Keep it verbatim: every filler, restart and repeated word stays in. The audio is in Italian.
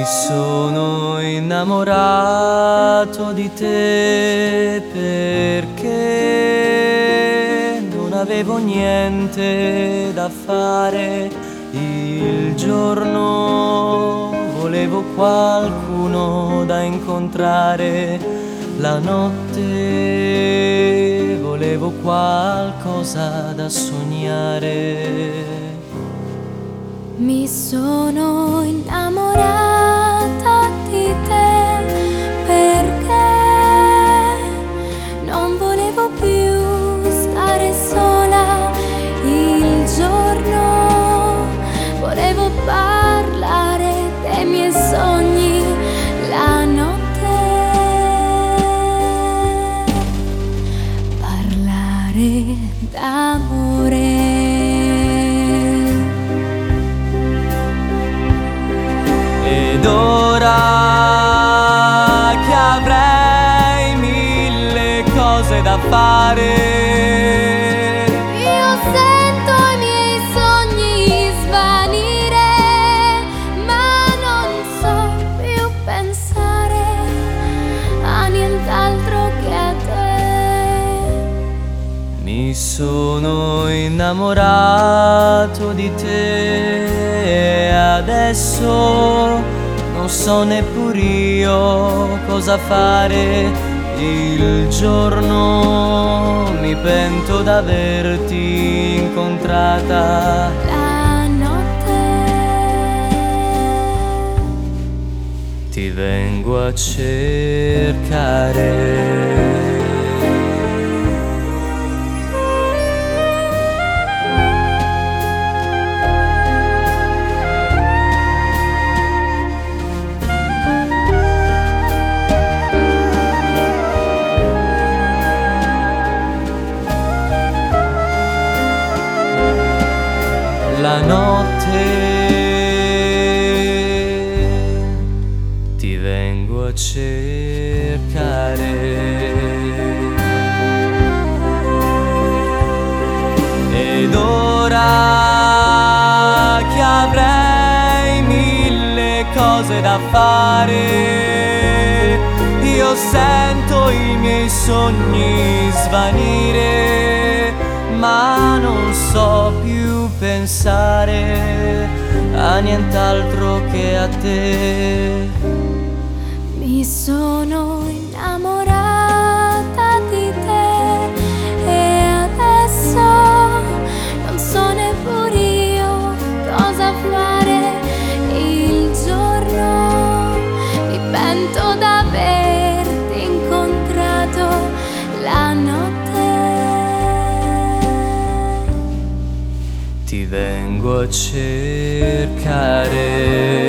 sono innamorato di te perché non avevo niente da fare il giorno, volevo qualcuno da incontrare, la notte volevo qualcosa da sognare. Mi sono innamorata di te perché non volevo più stare sola il giorno, volevo parlare dei miei sogni la notte, parlare d'amore. Ed ora che avrei mille cose da fare, io sento i miei sogni svanire, ma non so più pensare a nient'altro che a te. mi sono innamorato di te e adesso non so neppur io cosa fare il giorno, mi pento d'averti incontrata La notte ti vengo a cercare. La notte ti vengo a cercare ed ora che avrei mille cose da fare, io sento i miei sogni svanire, ma non so più pensare a nient'altro che a te. mi sono innamorata di te e adesso non so neppur io cosa fare il giorno, mi pento d'averti incontrato la notte. Ti vengo a cercare.